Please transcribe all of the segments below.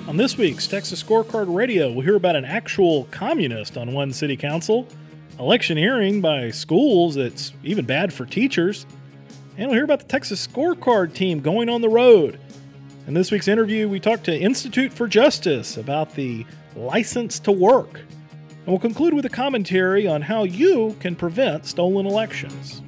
On this week's Texas Scorecard Radio, we'll hear about an actual communist on one city council, electioneering by schools that's even bad for teachers, and we'll hear about the Texas Scorecard team going on the road. In this week's interview, we talked to Institute for Justice about the license to work, and we'll conclude with a commentary on how you can prevent stolen elections.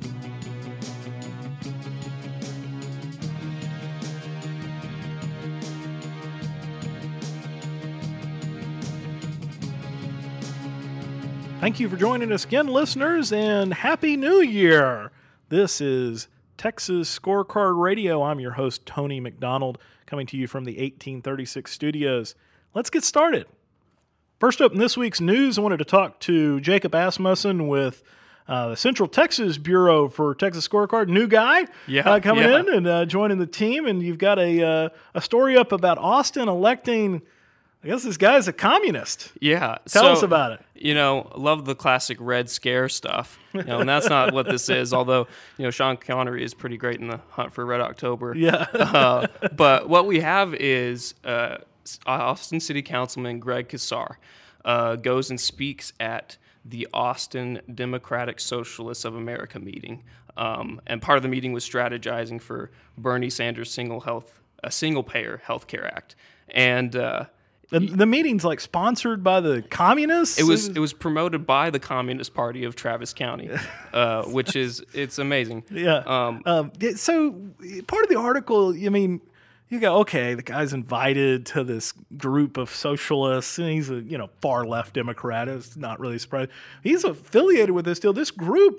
Thank you for joining us again, listeners, and Happy New Year! This is Texas Scorecard Radio. I'm your host, Tony McDonald, coming to you from the 1836 studios. Let's get started. First up in this week's news, I wanted to talk to Jacob Asmussen with the Central Texas Bureau for Texas Scorecard. New guy coming in and joining the team, and you've got a story up about Austin electing, I guess this guy's a communist. Yeah. Tell us about it. Love the classic Red Scare stuff. And that's not what this is, although, Sean Connery is pretty great in the Hunt for Red October. Yeah. But what we have is Austin City Councilman Greg Casar goes and speaks at the Austin Democratic Socialists of America meeting. And part of the meeting was strategizing for Bernie Sanders' single-payer health care act. And the meeting's like sponsored by the communists? It was promoted by the Communist Party of Travis County, which it's amazing. Yeah. So part of the article, you go, okay, the guy's invited to this group of socialists, and he's a far left Democrat. It's not really surprising. He's affiliated with this deal. This group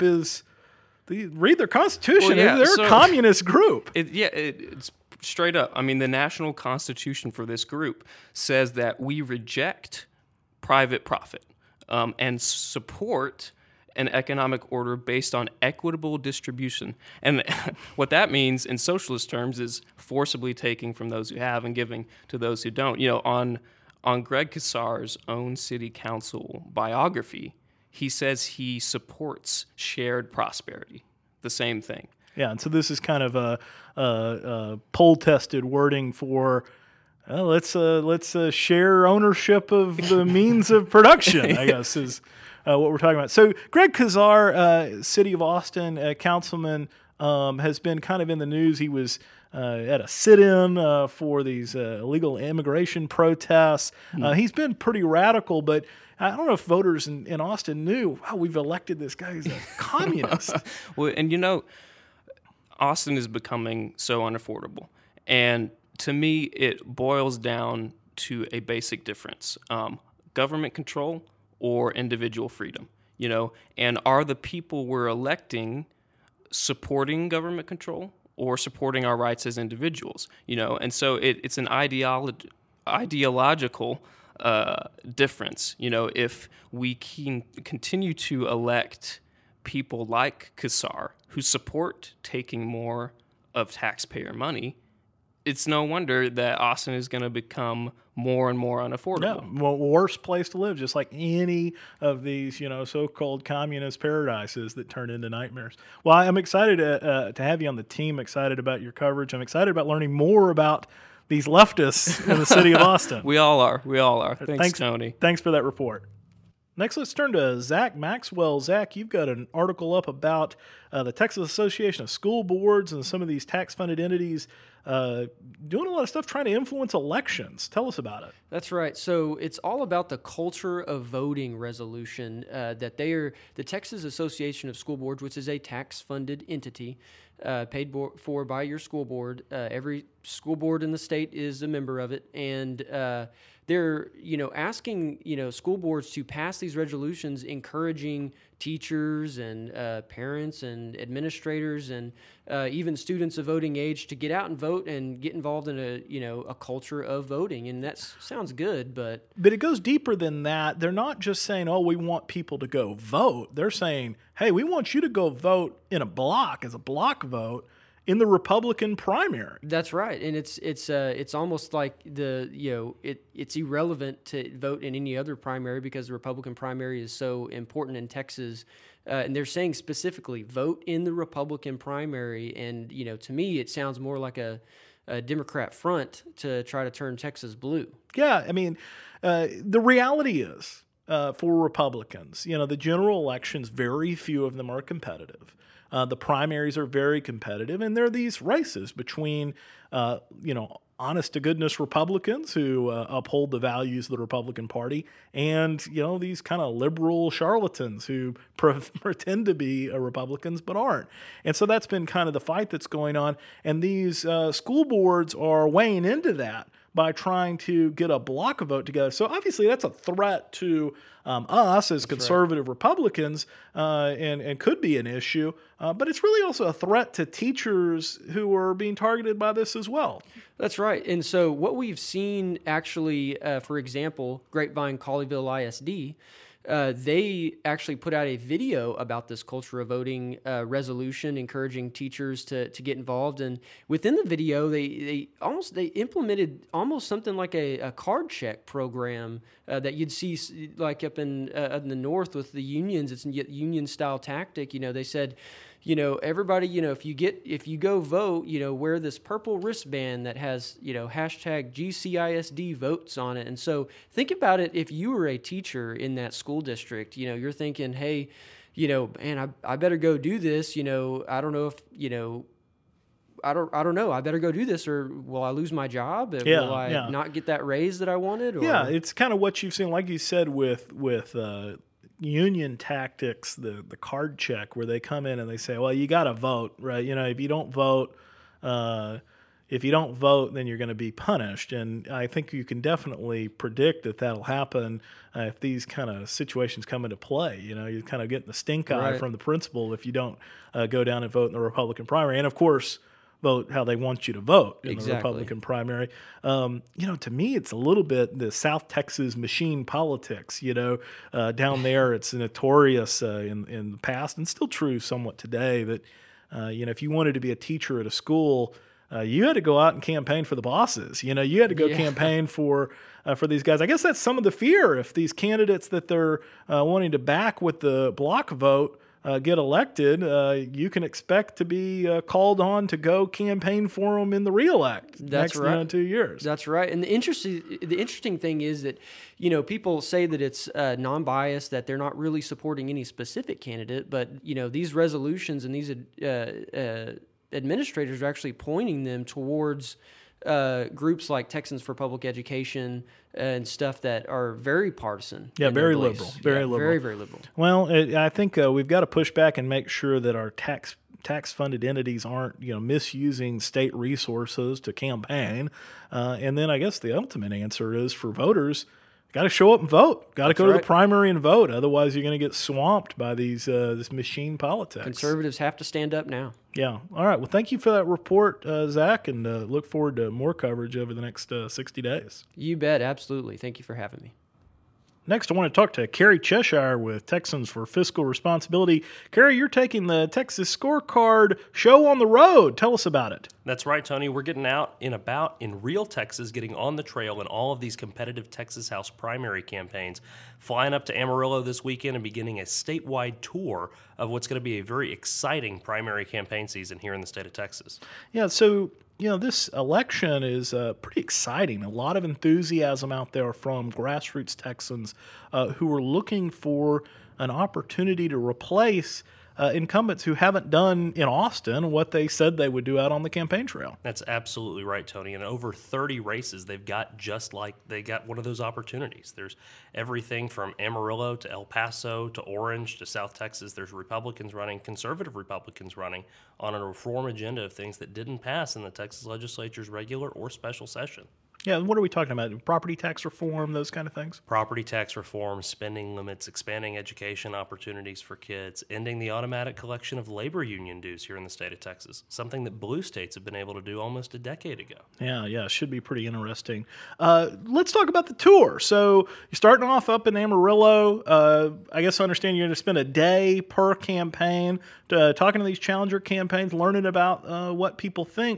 read their constitution. Well, they're a communist group. It's straight up. The national constitution for this group says that we reject private profit and support an economic order based on equitable distribution. And what that means in socialist terms is forcibly taking from those who have and giving to those who don't. On Greg Casar's own city council biography, he says he supports shared prosperity, the same thing. Yeah, and so this is kind of a poll-tested wording for let's share ownership of the means of production, I guess, is what we're talking about. So Greg Casar, City of Austin councilman, has been kind of in the news. He was at a sit-in for these illegal immigration protests. He's been pretty radical, but I don't know if voters in Austin knew, wow, we've elected this guy who's a communist. Well, and Austin is becoming so unaffordable. And to me, it boils down to a basic difference. Government control or individual freedom, And are the people we're electing supporting government control or supporting our rights as individuals, And so it's an ideological difference, If we can continue to elect people like Casar who support taking more of taxpayer money, it's no wonder that Austin is going to become more and more unaffordable. Yeah, well, worst place to live, just like any of these, so-called communist paradises that turn into nightmares. Well, I'm excited to have you on the team, excited about your coverage. I'm excited about learning more about these leftists in the city of Austin. We all are. Thanks, Tony. Thanks for that report. Next, let's turn to Zach Maxwell. Zach, you've got an article up about the Texas Association of School Boards and some of these tax-funded entities doing a lot of stuff trying to influence elections. Tell us about it. That's right. So it's all about the culture of voting resolution that the Texas Association of School Boards, which is a tax-funded entity paid for by your school board. Every school board in the state is a member of it, and they're asking school boards to pass these resolutions encouraging teachers and parents and administrators and even students of voting age to get out and vote and get involved in a culture of voting. And that sounds good, but it goes deeper than that. They're not just saying, oh, we want people to go vote. They're saying, hey, we want you to go vote in a block, as a block vote, in the Republican primary. That's right, and it's almost like it's irrelevant to vote in any other primary because the Republican primary is so important in Texas, and they're saying specifically vote in the Republican primary. And to me, it sounds more like a Democrat front to try to turn Texas blue. Yeah, I mean, the reality is for Republicans, the general elections, very few of them are competitive. The primaries are very competitive, and there are these races between, honest-to-goodness Republicans who uphold the values of the Republican Party and, these kind of liberal charlatans who pretend to be Republicans but aren't. And so that's been kind of the fight that's going on, and these school boards are weighing into that by trying to get a block vote together. So obviously that's a threat to us as conservative Republicans and could be an issue. But it's really also a threat to teachers who are being targeted by this as well. That's right. And so what we've seen actually, for example, Grapevine Colleyville ISD, they actually put out a video about this culture of voting resolution, encouraging teachers to get involved. And within the video, they implemented almost something like a card check program that you'd see like up in the north with the unions. It's a union style tactic. They said, everybody, if you go vote, wear this purple wristband that has, hashtag GCISD votes on it. And so think about it. If you were a teacher in that school district, you're thinking, hey, man, I better go do this. I don't know if, I don't know. I better go do this, or will I lose my job? Will I not get that raise that I wanted? Or? Yeah, it's kind of what you've seen, like you said, with union tactics, the card check, where they come in and they say, well, you got to vote, right? If you don't vote, then you're going to be punished. And I think you can definitely predict that that'll happen if these kind of situations come into play. You kind of get the stink eye from the principal if you don't go down and vote in the Republican primary. And of course, vote how they want you to vote in the Republican primary. To me, it's a little bit the South Texas machine politics. Down there, it's notorious in the past and still true somewhat today that, if you wanted to be a teacher at a school, you had to go out and campaign for the bosses. You had to go campaign for these guys. I guess that's some of the fear if these candidates that they're wanting to back with the block vote get elected, you can expect to be called on to go campaign for them in the reelect next 2 years. That's right. And the interesting thing is that, people say that it's non-biased, that they're not really supporting any specific candidate, but, these resolutions and these administrators are actually pointing them towards groups like Texans for Public Education and stuff that are very partisan. Yeah, very liberal. Very liberal. Very, very liberal. Well, I think we've got to push back and make sure that our tax-funded entities aren't, misusing state resources to campaign. And then I guess the ultimate answer is for voters, got to show up and vote. Got to go to the primary and vote. Otherwise, you're going to get swamped by these this machine politics. Conservatives have to stand up now. Yeah. All right. Well, thank you for that report, Zach, and look forward to more coverage over the next 60 days. You bet. Absolutely. Thank you for having me. Next, I want to talk to Carrie Cheshire with Texans for Fiscal Responsibility. Carrie, you're taking the Texas Scorecard show on the road. Tell us about it. That's right, Tony. We're getting out and about in real Texas, getting on the trail in all of these competitive Texas House primary campaigns, flying up to Amarillo this weekend and beginning a statewide tour of what's going to be a very exciting primary campaign season here in the state of Texas. Yeah, so this election is pretty exciting. A lot of enthusiasm out there from grassroots Texans who are looking for an opportunity to replace incumbents who haven't done in Austin what they said they would do out on the campaign trail. That's absolutely right, Tony. In over 30 races, they got one of those opportunities. There's everything from Amarillo to El Paso to Orange to South Texas. There's Republicans running, conservative Republicans running on a reform agenda of things that didn't pass in the Texas legislature's regular or special session. Yeah, what are we talking about? Property tax reform, those kind of things? Property tax reform, spending limits, expanding education opportunities for kids, ending the automatic collection of labor union dues here in the state of Texas, something that blue states have been able to do almost a decade ago. Yeah, should be pretty interesting. Let's talk about the tour. So you're starting off up in Amarillo. I guess I understand you're going to spend a day per campaign talking to these challenger campaigns, learning about what people think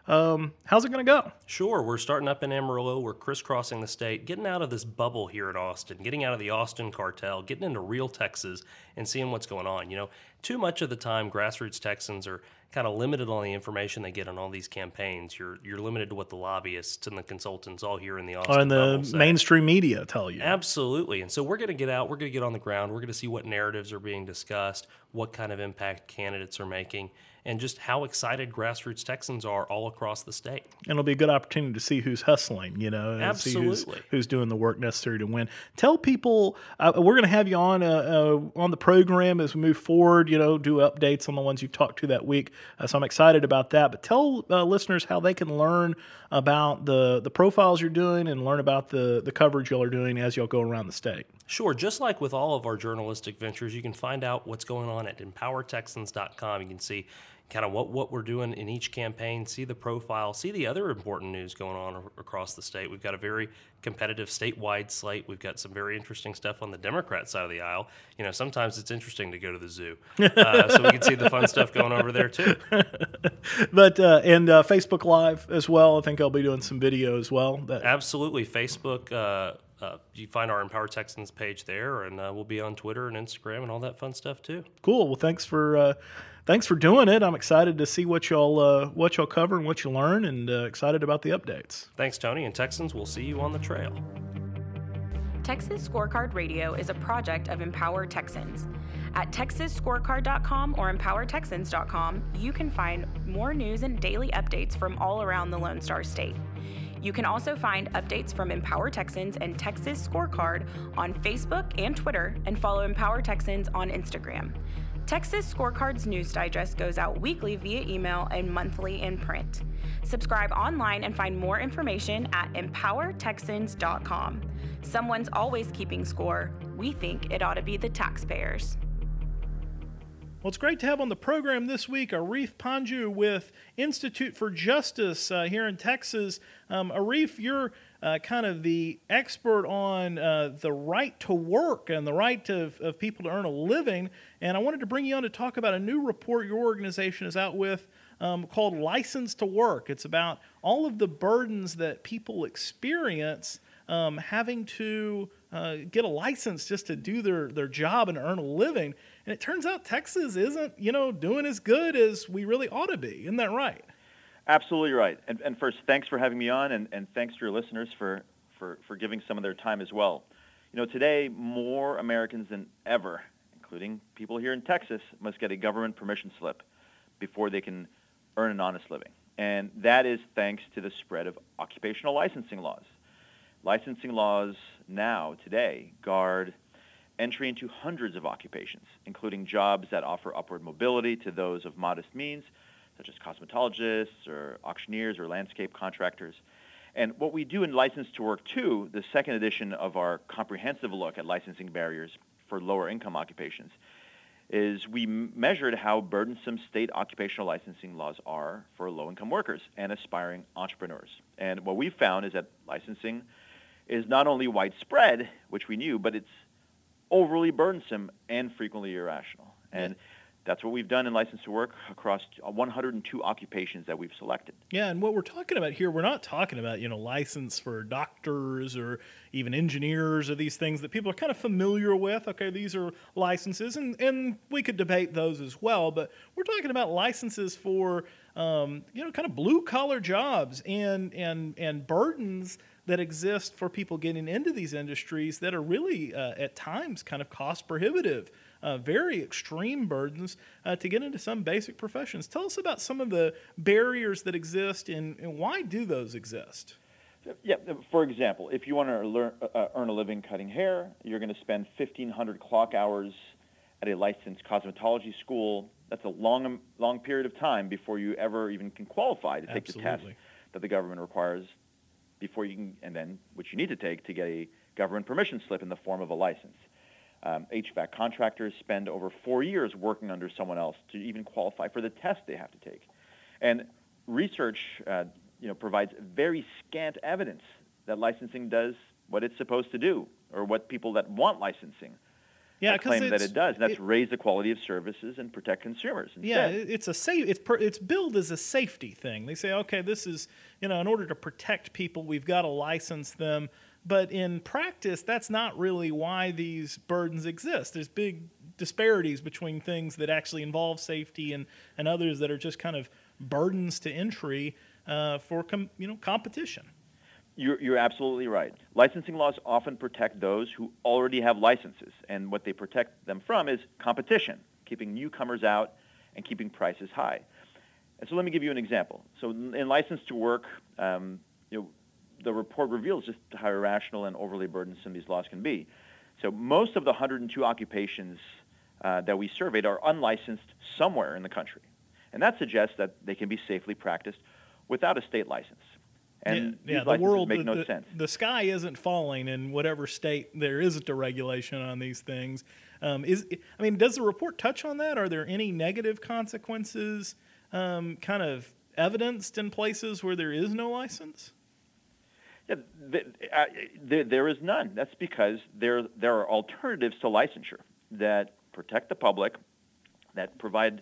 How's it going to go? Sure, we're starting up in Amarillo. We're crisscrossing the state, getting out of this bubble here in Austin, getting out of the Austin cartel, getting into real Texas and seeing what's going on. Too much of the time, grassroots Texans are kind of limited on the information they get on all these campaigns. You're limited to what the lobbyists and the consultants all here in the Austin And bubble the say. mainstream media tell you. Absolutely. And so we're going to get out, we're going to get on the ground, we're going to see what narratives are being discussed, what kind of impact candidates are making, and just how excited grassroots Texans are all across the state. And it'll be a good opportunity to see who's hustling, and Absolutely. see who's doing the work necessary to win. Tell people, we're going to have you on the program as we move forward, do updates on the ones you've talked to that week. So I'm excited about that. But tell listeners how they can learn about the profiles you're doing and learn about the coverage y'all are doing as y'all go around the state. Sure. Just like with all of our journalistic ventures, you can find out what's going on at empowertexans.com. You can see kind of what we're doing in each campaign, see the profile, see the other important news going on across the state. We've got a very competitive statewide slate. We've got some very interesting stuff on the Democrat side of the aisle. Sometimes it's interesting to go to the zoo. So we can see the fun stuff going over there too. But and Facebook Live as well. I think I'll be doing some video as well. Absolutely. Facebook, you find our Empower Texans page there, and we'll be on Twitter and Instagram and all that fun stuff too. Cool. Well, thanks for doing it. I'm excited to see what y'all cover and what you learn, and excited about the updates. Thanks, Tony. And Texans, we'll see you on the trail. Texas Scorecard Radio is a project of Empower Texans. At TexasScorecard.com or EmpowerTexans.com, you can find more news and daily updates from all around the Lone Star State. You can also find updates from Empower Texans and Texas Scorecard on Facebook and Twitter, and follow Empower Texans on Instagram. Texas Scorecard's news digest goes out weekly via email and monthly in print. Subscribe online and find more information at EmpowerTexans.com. Someone's always keeping score. We think it ought to be the taxpayers. Well, it's great to have on the program this week Arif Panju with Institute for Justice here in Texas. Arif, you're kind of the expert on the right to work and the right of people to earn a living. And I wanted to bring you on to talk about a new report your organization is out with called License to Work. It's about all of the burdens that people experience having to get a license just to do their job and earn a living. And it turns out Texas isn't, doing as good as we really ought to be. Isn't that right? Absolutely right. And first, thanks for having me on, and thanks to your listeners for giving some of their time as well. Today, more Americans than ever, including people here in Texas, must get a government permission slip before they can earn an honest living. And that is thanks to the spread of occupational licensing laws. Licensing laws now, today, guard entry into hundreds of occupations, including jobs that offer upward mobility to those of modest means, such as cosmetologists or auctioneers or landscape contractors. And what we do in License to Work 2, the second edition of our comprehensive look at licensing barriers for lower income occupations, is we measured how burdensome state occupational licensing laws are for low-income workers and aspiring entrepreneurs. And what we found is that licensing is not only widespread, which we knew, but it's overly burdensome and frequently irrational. And that's what we've done in License to Work across 102 occupations that we've selected. Yeah, and what we're talking about here, we're not talking about, license for doctors or even engineers or these things that people are kind of familiar with. Okay, these are licenses, and we could debate those as well, but we're talking about licenses for, kind of blue-collar jobs and burdens that exist for people getting into these industries that are really, at times, kind of cost-prohibitive. Very extreme burdens to get into some basic professions. Tell us about some of the barriers that exist and why do those exist? Yeah, for example, if you want to earn a living cutting hair, you're going to spend 1,500 clock hours at a licensed cosmetology school. That's a long period of time before you ever even can qualify to take the test that the government requires before you can, and then which you need to take to get a government permission slip in the form of a license. HVAC contractors spend over 4 years working under someone else to even qualify for the test they have to take. And research, provides very scant evidence that licensing does what it's supposed to do, or what people that want licensing Yeah, claim that it's- it does. And that's raise the quality of services and protect consumers. Yeah, Instead. it's a safe. It's billed as a safety thing. They say, okay, this is in order to protect people, we've got to license them. But in practice, that's not really why these burdens exist. There's big disparities between things that actually involve safety and others that are just kind of burdens to entry for competition. You're absolutely right. Licensing laws often protect those who already have licenses, and what they protect them from is competition, keeping newcomers out and keeping prices high. And so let me give you an example. So in License to Work, the report reveals just how irrational and overly burdensome these laws can be. So most of the 102 occupations that we surveyed are unlicensed somewhere in the country, and that suggests that they can be safely practiced without a state license. And these the licenses world make no sense. The sky isn't falling in whatever state there isn't a regulation on these things. Does the report touch on that? Are there any negative consequences kind of evidenced in places where there is no license? Yeah, there is none. That's because there are alternatives to licensure that protect the public, that provide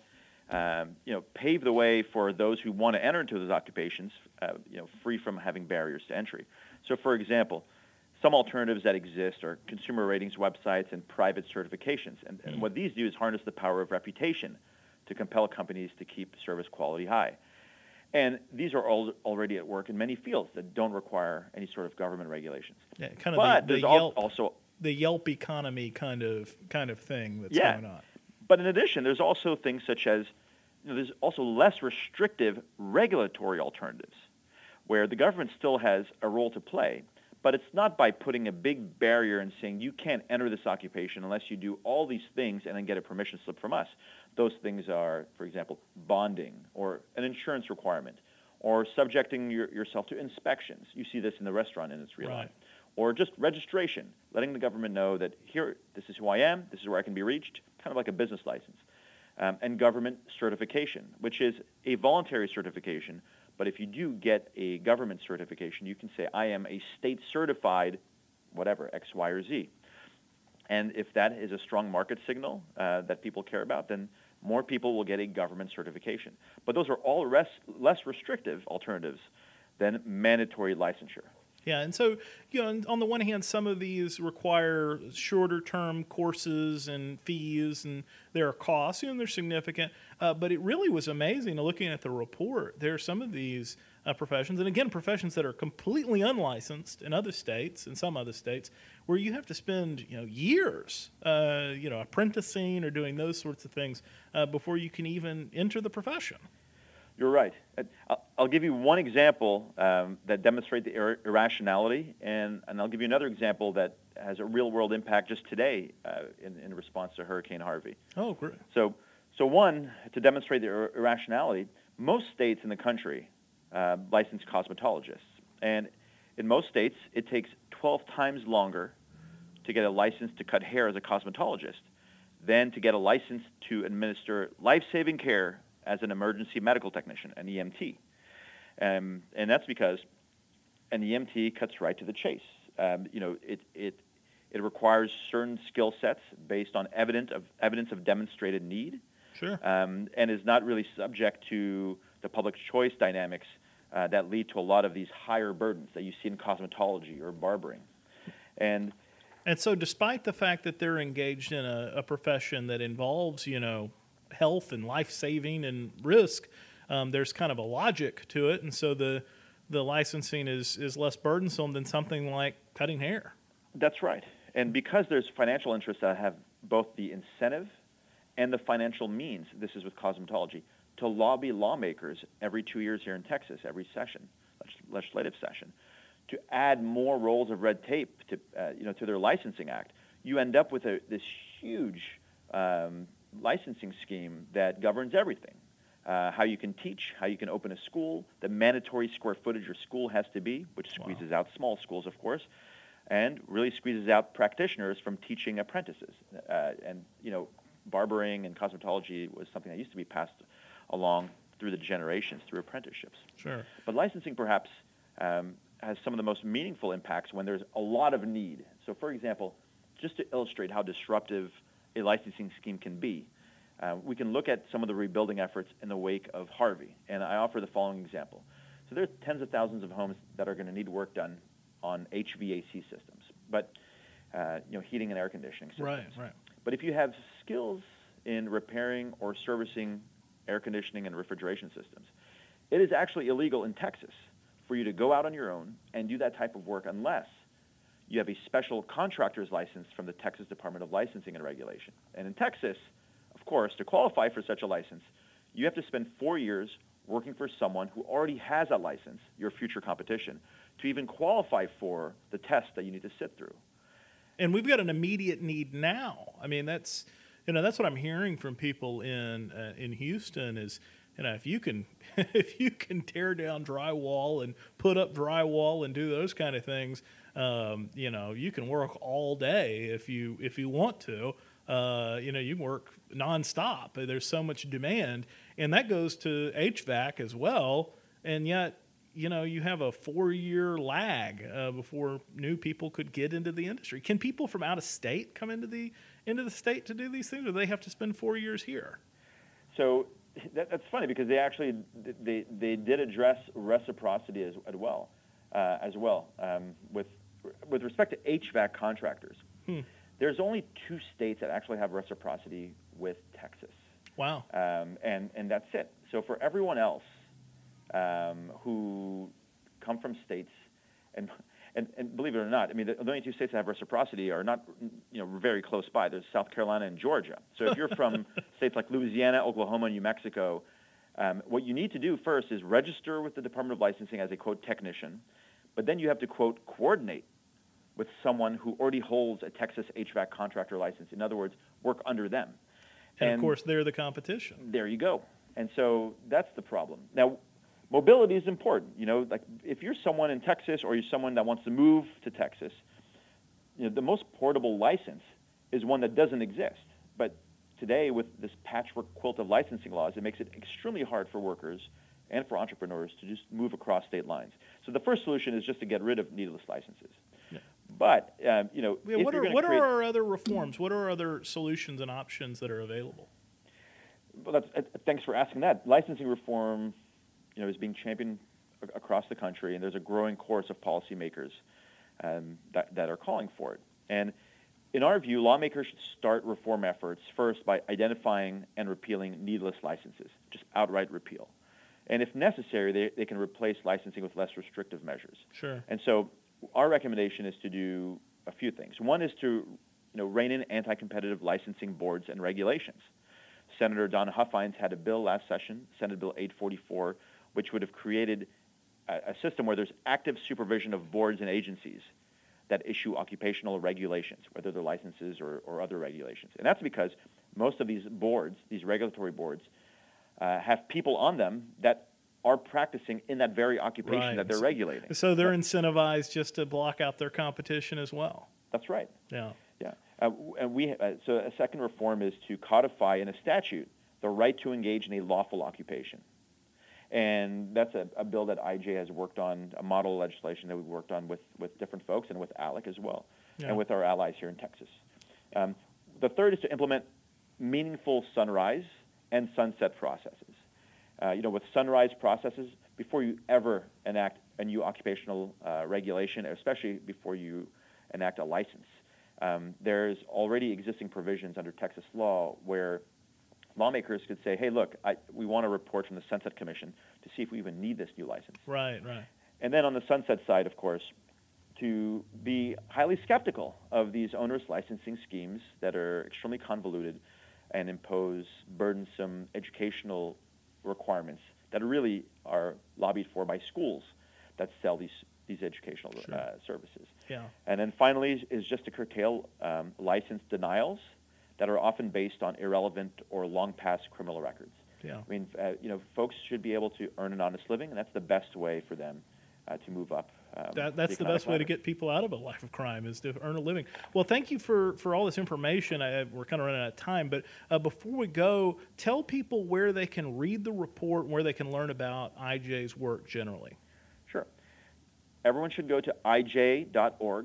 pave the way for those who want to enter into those occupations, free from having barriers to entry. So, for example, some alternatives that exist are consumer ratings websites and private certifications. And what these do is harness the power of reputation to compel companies to keep service quality high. And these are already at work in many fields that don't require any sort of government regulations. Yeah, kind of the Yelp economy kind of thing that's yeah. going on. But in addition, there's also things such as there's also less restrictive regulatory alternatives where the government still has a role to play, but it's not by putting a big barrier and saying you can't enter this occupation unless you do all these things and then get a permission slip from us. Those things are, for example, bonding or an insurance requirement or subjecting yourself to inspections. You see this in the restaurant industry a lot. Right. Or just registration, letting the government know that here, this is who I am, this is where I can be reached, kind of like a business license. And government certification, which is a voluntary certification, but if you do get a government certification, you can say, I am a state-certified whatever, X, Y, or Z. And if that is a strong market signal that people care about, then more people will get a government certification. But those are all less restrictive alternatives than mandatory licensure. Yeah, and so, on the one hand, some of these require shorter-term courses and fees, and there are costs, they're significant. But it really was amazing looking at the report. There are some of these professions, and again, professions that are completely unlicensed in other states, in some other states, where you have to spend, years, apprenticing or doing those sorts of things before you can even enter the profession. You're right. I'll give you one example that demonstrates the irrationality, and I'll give you another example that has a real-world impact just today in response to Hurricane Harvey. Oh, great. So one, to demonstrate the irrationality, most states in the country license cosmetologists. And in most states, it takes 12 times longer to get a license to cut hair as a cosmetologist than to get a license to administer life-saving care as an emergency medical technician, an EMT. And that's because an EMT cuts right to the chase. It requires certain skill sets based on evidence of demonstrated need. Sure. And is not really subject to the public choice dynamics that lead to a lot of these higher burdens that you see in cosmetology or barbering. And so despite the fact that they're engaged in a profession that involves, health and life-saving and risk, there's kind of a logic to it, and so the licensing is less burdensome than something like cutting hair. That's right. And because there's financial interests that have both the incentive and the financial means, this is with cosmetology, to lobby lawmakers every 2 years here in Texas, every session, legislative session, to add more rolls of red tape to their licensing act, you end up with this huge licensing scheme that governs everything. How you can teach, how you can open a school, the mandatory square footage your school has to be, which squeezes out small schools, of course, and really squeezes out practitioners from teaching apprentices. Barbering and cosmetology was something that used to be passed along through the generations, through apprenticeships. Sure. But licensing perhaps has some of the most meaningful impacts when there's a lot of need. So, for example, just to illustrate how disruptive a licensing scheme can be. We can look at some of the rebuilding efforts in the wake of Harvey, and I offer the following example. So there are tens of thousands of homes that are going to need work done on HVAC systems, but heating and air conditioning systems. Right. But if you have skills in repairing or servicing air conditioning and refrigeration systems, it is actually illegal in Texas for you to go out on your own and do that type of work unless you have a special contractor's license from the Texas Department of Licensing and Regulation. And in Texas, of course, to qualify for such a license, you have to spend 4 years working for someone who already has a license, your future competition, to even qualify for the test that you need to sit through. And we've got an immediate need now. I mean, that's what I'm hearing from people in Houston is, if you can tear down drywall and put up drywall and do those kind of things, you can work all day if you want to. You can work nonstop. There's so much demand, and that goes to HVAC as well. And yet, you have a 4-year lag before new people could get into the industry. Can people from out of state come into the state to do these things, or do they have to spend 4 years here? So that's funny because they actually they did address reciprocity as well. With respect to HVAC contractors. There's only 2 states that actually have reciprocity with Texas. Wow. And that's it. So for everyone else who come from states, and believe it or not, I mean, the only 2 states that have reciprocity are not, very close by. There's South Carolina and Georgia. So if you're from states like Louisiana, Oklahoma, New Mexico, what you need to do first is register with the Department of Licensing as a, quote, technician, but then you have to, quote, coordinate with someone who already holds a Texas HVAC contractor license. In other words, work under them. And of course, they're the competition. There you go. And so that's the problem. Now, mobility is important. Like if you're someone in Texas or you're someone that wants to move to Texas, the most portable license is one that doesn't exist. But today, with this patchwork quilt of licensing laws, it makes it extremely hard for workers and for entrepreneurs to just move across state lines. So the first solution is just to get rid of needless licenses. Yeah. But, what are our other reforms? What are other solutions and options that are available? Well, thanks for asking that. Licensing reform, is being championed across the country, and there's a growing chorus of policymakers that are calling for it. And in our view, lawmakers should start reform efforts first by identifying and repealing needless licenses, just outright repeal. And if necessary, they can replace licensing with less restrictive measures. Sure. And so our recommendation is to do a few things. One is to rein in anti-competitive licensing boards and regulations. Senator Donna Huffines had a bill last session, Senate Bill 844, which would have created a system where there's active supervision of boards and agencies that issue occupational regulations, whether they're licenses or other regulations. And that's because most of these boards, these regulatory boards, have people on them that are practicing in that very occupation that they're regulating. So they're incentivized just to block out their competition as well. That's right. Yeah. Yeah. So a second reform is to codify in a statute the right to engage in a lawful occupation. And that's a bill that IJ has worked on, a model legislation that we've worked on with different folks and with ALEC as well, and with our allies here in Texas. The third is to implement meaningful sunrise and sunset processes. With sunrise processes, before you ever enact a new occupational regulation, especially before you enact a license, there's already existing provisions under Texas law where lawmakers could say, hey, look, we want a report from the Sunset Commission to see if we even need this new license. Right. And then on the sunset side, of course, to be highly skeptical of these onerous licensing schemes that are extremely convoluted and impose burdensome educational requirements that really are lobbied for by schools that sell these educational services. Yeah. And then finally is just to curtail license denials that are often based on irrelevant or long-past criminal records. Yeah. I mean, folks should be able to earn an honest living, and that's the best way for them to move up. That's the best way to get people out of a life of crime, is to earn a living. Well, thank you for all this information. We're kind of running out of time, but before we go, tell people where they can read the report and where they can learn about IJ's work generally. Sure. Everyone should go to ij.org.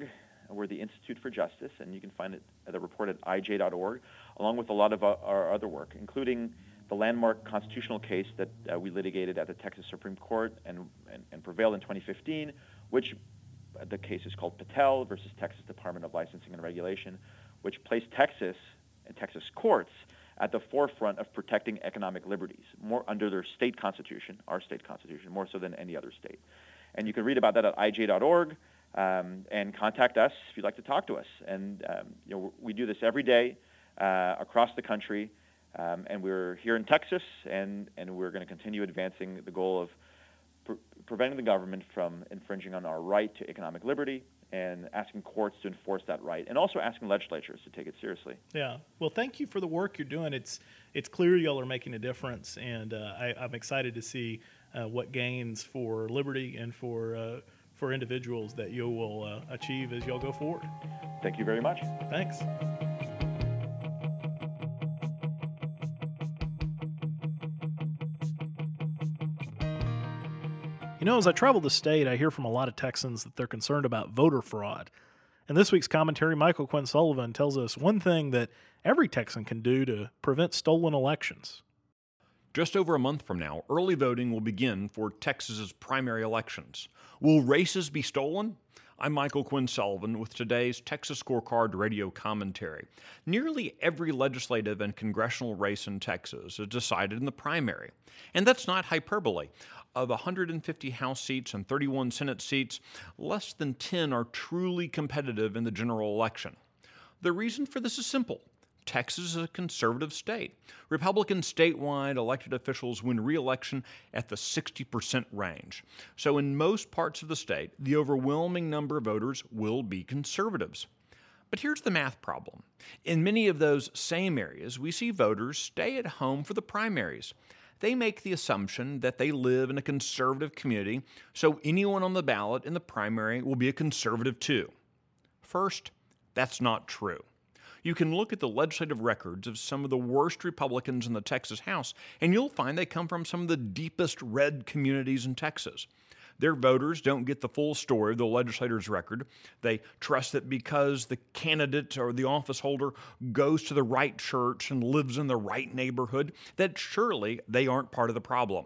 We're the Institute for Justice, and you can find it at the report at ij.org, along with a lot of our other work, including the landmark constitutional case that we litigated at the Texas Supreme Court and prevailed in 2015, which the case is called Patel versus Texas Department of Licensing and Regulation, which placed Texas and Texas courts at the forefront of protecting economic liberties, more under their state constitution, our state constitution, more so than any other state. And you can read about that at ij.org and contact us if you'd like to talk to us. And we do this every day across the country, and we're here in Texas, and we're going to continue advancing the goal of preventing the government from infringing on our right to economic liberty and asking courts to enforce that right, and also asking legislatures to take it seriously. Yeah. Well, thank you for the work you're doing. It's clear y'all are making a difference, and I'm excited to see what gains for liberty and for individuals that you will achieve as y'all go forward. Thank you very much. Thanks. You know, as I travel the state, I hear from a lot of Texans that they're concerned about voter fraud. In this week's commentary, Michael Quinn Sullivan tells us one thing that every Texan can do to prevent stolen elections. Just over a month from now, early voting will begin for Texas's primary elections. Will races be stolen? I'm Michael Quinn Sullivan with today's Texas Scorecard radio commentary. Nearly every legislative and congressional race in Texas is decided in the primary. And that's not hyperbole. Of 150 House seats and 31 Senate seats, less than 10 are truly competitive in the general election. The reason for this is simple. Texas is a conservative state. Republican statewide elected officials win re-election at the 60% range. So in most parts of the state, the overwhelming number of voters will be conservatives. But here's the math problem. In many of those same areas, we see voters stay at home for the primaries. They make the assumption that they live in a conservative community, so anyone on the ballot in the primary will be a conservative too. First, that's not true. You can look at the legislative records of some of the worst Republicans in the Texas House, and you'll find they come from some of the deepest red communities in Texas. Their voters don't get the full story of the legislator's record. They trust that because the candidate or the office holder goes to the right church and lives in the right neighborhood, that surely they aren't part of the problem.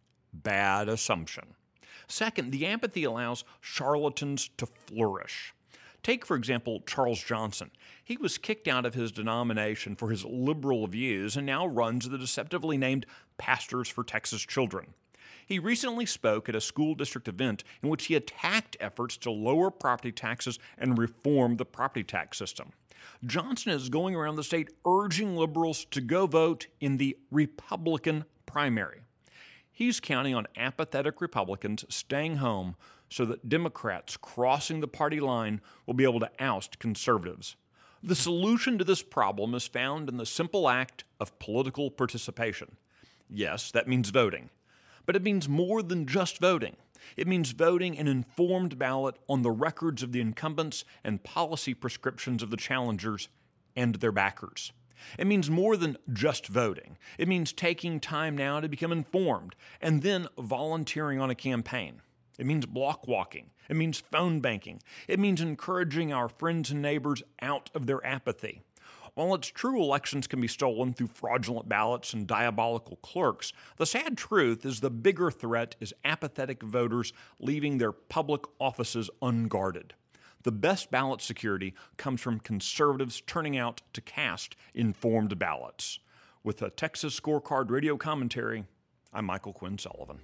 Bad assumption. Second, the apathy allows charlatans to flourish. Take, for example, Charles Johnson. He was kicked out of his denomination for his liberal views and now runs the deceptively named Pastors for Texas Children. He recently spoke at a school district event in which he attacked efforts to lower property taxes and reform the property tax system. Johnson is going around the state urging liberals to go vote in the Republican primary. He's counting on apathetic Republicans staying home so that Democrats crossing the party line will be able to oust conservatives. The solution to this problem is found in the simple act of political participation. Yes, that means voting. But it means more than just voting. It means voting an informed ballot on the records of the incumbents and policy prescriptions of the challengers and their backers. It means more than just voting. It means taking time now to become informed and then volunteering on a campaign. It means block walking. It means phone banking. It means encouraging our friends and neighbors out of their apathy. While it's true elections can be stolen through fraudulent ballots and diabolical clerks, the sad truth is the bigger threat is apathetic voters leaving their public offices unguarded. The best ballot security comes from conservatives turning out to cast informed ballots. With a Texas Scorecard radio commentary, I'm Michael Quinn Sullivan.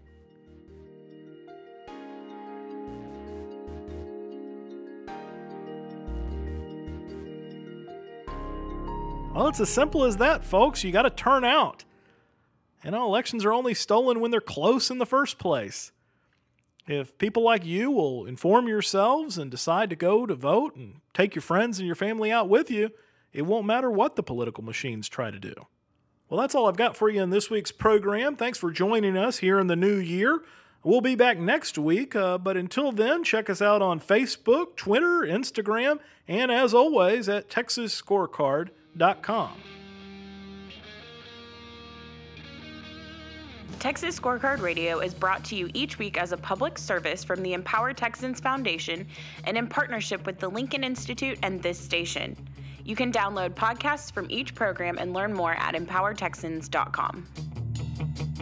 Well, it's as simple as that, folks. You got to turn out. And elections are only stolen when they're close in the first place. If people like you will inform yourselves and decide to go to vote and take your friends and your family out with you, it won't matter what the political machines try to do. Well, that's all I've got for you in this week's program. Thanks for joining us here in the new year. We'll be back next week, but until then, check us out on Facebook, Twitter, Instagram, and as always at TexasScorecard.com. Texas Scorecard Radio is brought to you each week as a public service from the Empower Texans Foundation and in partnership with the Lincoln Institute and this station. You can download podcasts from each program and learn more at empowertexans.com.